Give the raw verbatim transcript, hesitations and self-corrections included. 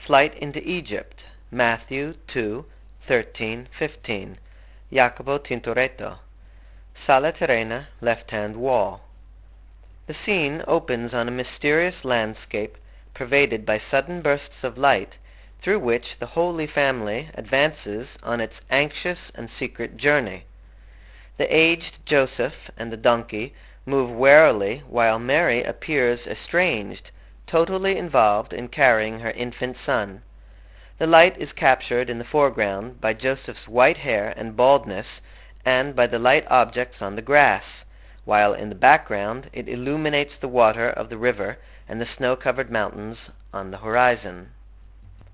Flight into Egypt, Matthew two thirteen fifteen. Jacopo Tintoretto. Sala Terrena, left-hand wall. The scene opens on a mysterious landscape pervaded by sudden bursts of light, through which the Holy Family advances on its anxious and secret journey. The aged Joseph and the donkey move warily while Mary appears estranged, totally involved in carrying her infant son. The light is captured in the foreground by Joseph's white hair and baldness and by the light objects on the grass, while in the background it illuminates the water of the river and the snow-covered mountains on the horizon.